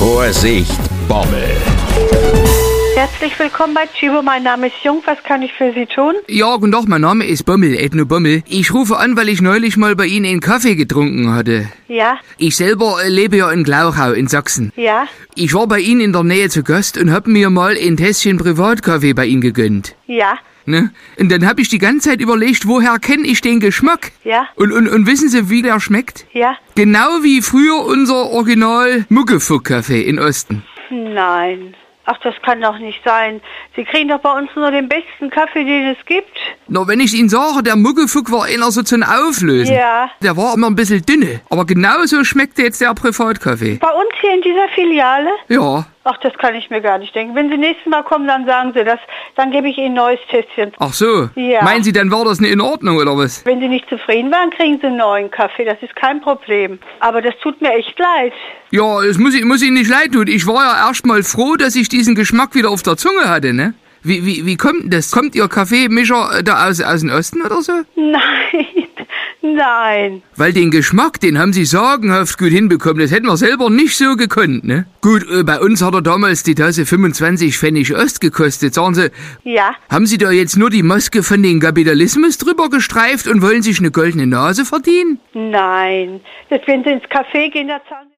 Vorsicht, Bommel! Herzlich willkommen bei Tchibo. Mein Name ist Jung. Was kann ich für Sie tun? Ja, guten Tag, mein Name ist Bommel, Edno Bommel. Ich rufe an, weil ich neulich mal bei Ihnen einen Kaffee getrunken hatte. Ja, Ich selber lebe ja in Glauchau in Sachsen. ja, Ich war bei Ihnen in der Nähe zu Gast und hab mir mal ein Tässchen Privatkaffee bei Ihnen gegönnt. ja, Ne? Und dann hab ich die ganze Zeit überlegt, woher kenne ich den Geschmack? ja, Und wissen Sie, wie der schmeckt? ja. Genau wie früher unser Original Muckefuck-Kaffee in Osten. Nein. Ach, das kann doch nicht sein. Sie kriegen doch bei uns nur den besten Kaffee, den es gibt. Na, wenn ich Ihnen sage, der Muckefuck war einer so zum Auflösen. Ja. Der war immer ein bisschen dünne. Aber genauso schmeckte jetzt der Privatkaffee. Bei uns hier in dieser Filiale? Ja. Ach, das kann ich mir gar nicht denken. Wenn Sie nächstes Mal kommen, dann sagen Sie das. Dann gebe ich Ihnen ein neues Tässchen. Ach so. Ja. Meinen Sie, dann war das nicht in Ordnung, oder was? Wenn Sie nicht zufrieden waren, kriegen Sie einen neuen Kaffee. Das ist kein Problem. Aber das tut mir echt leid. Ja, es muss Ihnen nicht leid tun. Ich war ja erst mal froh, dass ich diesen Geschmack wieder auf der Zunge hatte, ne? Wie kommt denn das? Kommt Ihr Kaffeemischer da aus dem Osten oder so? Nein, nein. Weil den Geschmack, den haben Sie sagenhaft gut hinbekommen. Das hätten wir selber nicht so gekonnt, ne? Gut, bei uns hat er damals die Tasse 25 Pfennig Ost gekostet. Sagen Sie, Ja. haben Sie da jetzt nur die Maske von den Kapitalismus drüber gestreift und wollen sich eine goldene Nase verdienen? Nein. Wenn Sie ins Café gehen, da zahlen Sie